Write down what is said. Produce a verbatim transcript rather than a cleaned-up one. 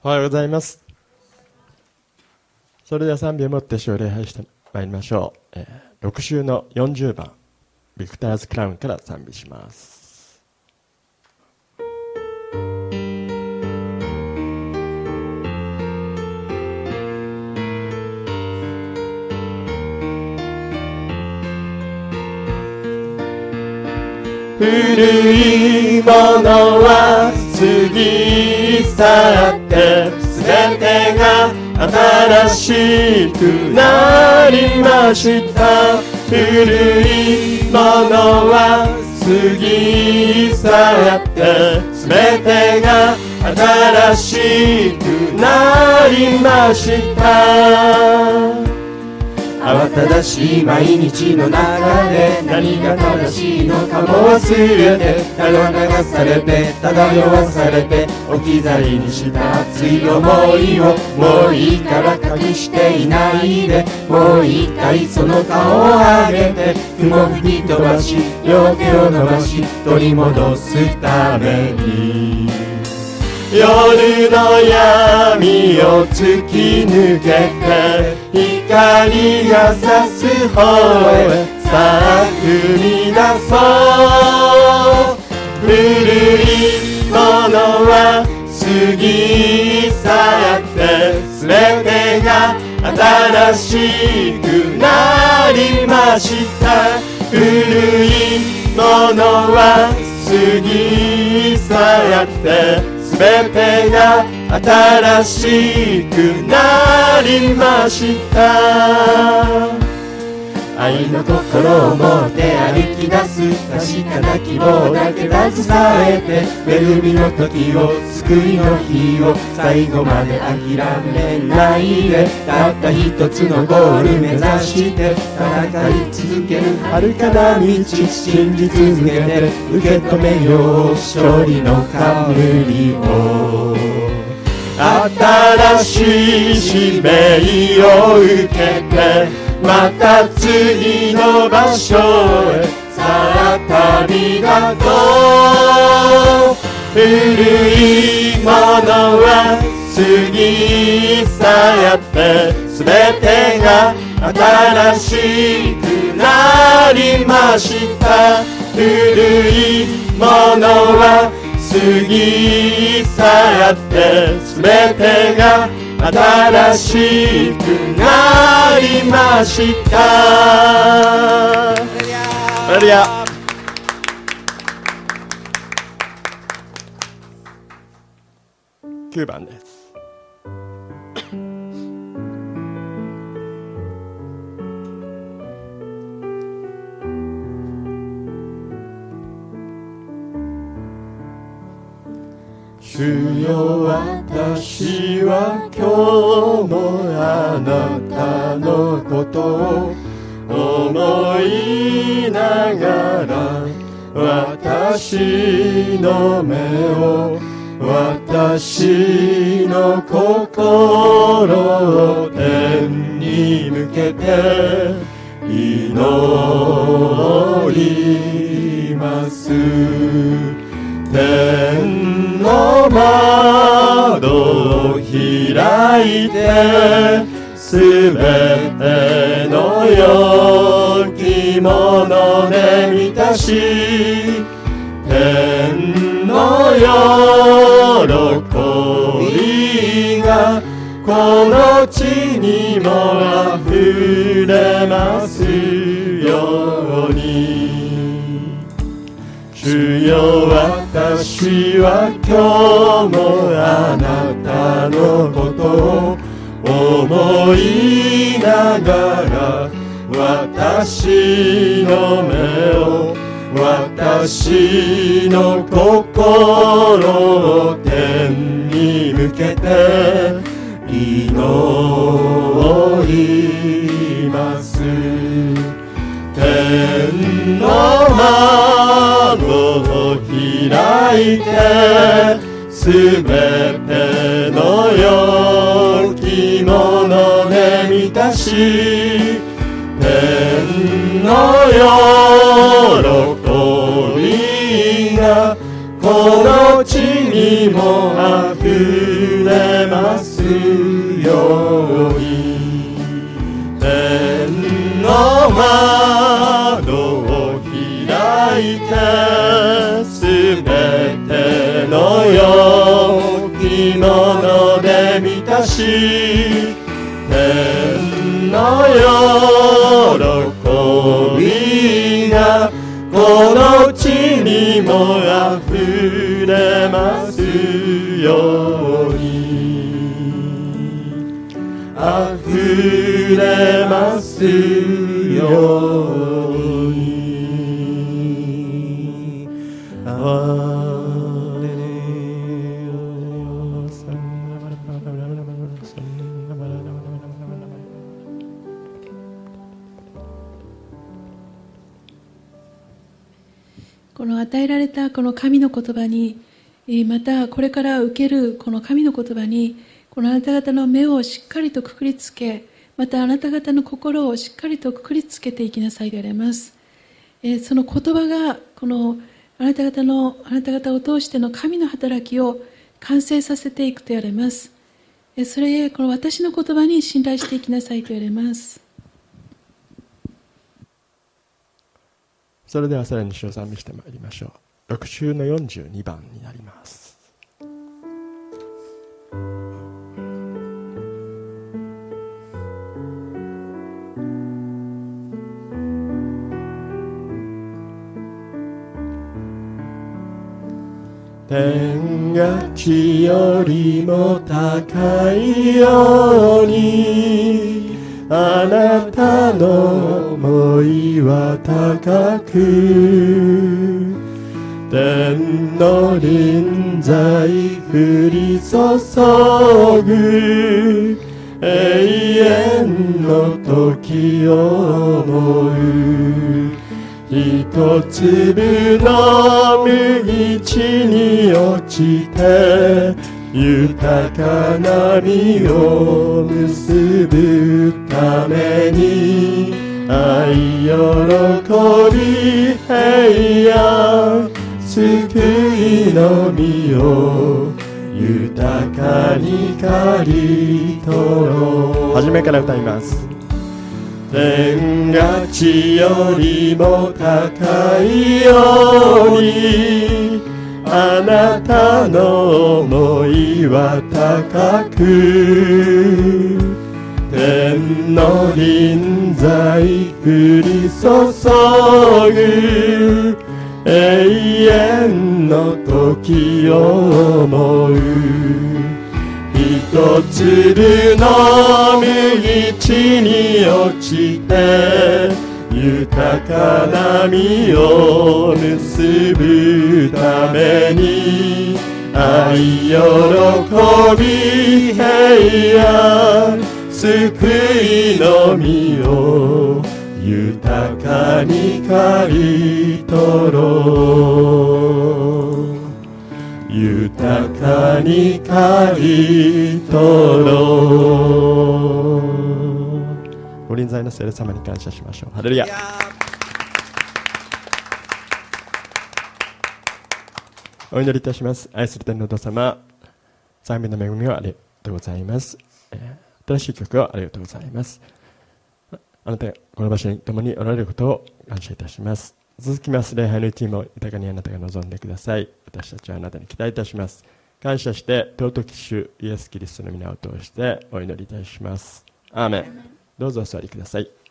おはようございます。それでは賛美をもって主を礼拝してまいりましょう。えー、ろく週のよんじゅうばんビクターズクラウンから賛美します。古いものは過ぎ去ってすべてが新しくなりました。古いものは過ぎ去ってすべてが新しくなりました。慌ただしい毎日の中で何が正しいのかも忘れて、ただ流されて漂わされて置き去りにした熱い思いをもういいから隠していないで、もう一回その顔を上げて雲吹き飛ばし両手を伸ばし取り戻すために、夜の闇を突き抜けて光が差す方へさあ踏み出そう。古いものは過ぎ去ってすべてが新しくなりました。古いものは過ぎ去ってすべてが新しくなりました。愛の心を持って歩き出す確かな希望だけ携えて、恵みの時を救いの日を最後まで諦めないで、たった一つのゴール目指して戦い続ける遥かな道信じ続けて受け止めよう勝利の冠を。新しい使命を受けてまた次の場所へさあ旅立とう。古いものは過ぎ去ってすべてが新しくなりました。古いものは過ぎ去ってすべてが新しくなりました。ハレルヤ。きゅうばんです。主よ私は今日もあなたのことを思いながら、私の目を私の心を天に向けて祈ります。天の窓を開いてすべての良きもので満たし、天の喜びがこの地にもあふれますように。主よ私は今日もあなたのことを思いながら、私の目を私の心を天に向けて祈ります。天の窓を開いてすべての良きもので満たし、天の喜びがここの地にもあふれますように。天の窓を開いて、すべての良きもので満たし、天の喜びがこの地にもあふれますように。あふれますように。 この与えられたこの神の言葉に、またこれから受けるこの神の言葉に、このあなた方の目をしっかりとくくりつけ、またあなた方の心をしっかりとくくりつけていきなさいであります。その言葉がこのあなた方のあなた方を通しての神の働きを完成させていくと言われます。それへこの私の言葉に信頼していきなさいと言われます。 それではさらに主を賛美してまいりましょう。ろく週のよんじゅうにばんになります。天が地よりも高いように、あなたの想いは高く、天の臨在降り注ぐ、永遠の時を思う。一粒の麦地に落ちて、豊かな実を結ぶために、愛、喜び、平安、救いの実を豊かに刈り取ろう。初めから歌います。天が地よりも高いように、あなたの想いは高く、天の臨在降り注ぐ、永遠の時を思う。一粒の麦地に落ちて、豊かな実を結ぶために、愛、喜び、平安、救いの実を豊かに刈り取ろう。豊かに刈り取ろう。ご臨在の聖霊様に感謝しましょう。ハレルヤ。お祈りいたします。愛する天のお父様、賛美の恵みをありがとうございます。新しい曲をありがとうございます。あなたがこの場所に共におられることを感謝いたします。続きます礼拝のチームを豊かにあなたが望んでください。私たちはあなたに期待いたします。感謝して尊き主イエス・キリストの皆を通してお祈りいたします。アーメン。どうぞお座りください。